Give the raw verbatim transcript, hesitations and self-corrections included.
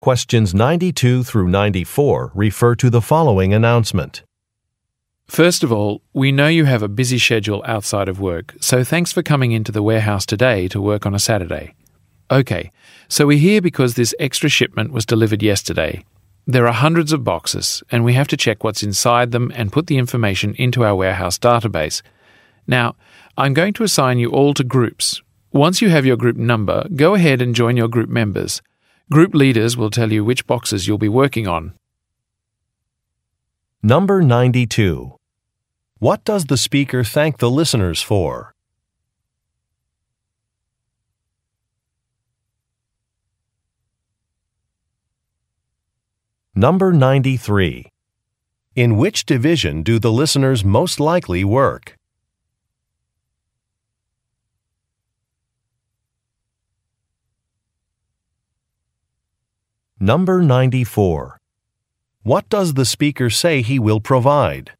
Questions ninety-two through ninety-four refer to the following announcement. First of all, we know you have a busy schedule outside of work, so thanks for coming into the warehouse today to work on a Saturday. Okay, so we're here because this extra shipment was delivered yesterday. There are hundreds of boxes, and we have to check what's inside them and put the information into our warehouse database. Now, I'm going to assign you all to groups. Once you have your group number, go ahead and join your group members. Group leaders will tell you which boxes you'll be working on. Number ninety-two. What does the speaker thank the listeners for? Number ninety-three. In which division do the listeners most likely work? Number ninety-four. What does the speaker say he will provide?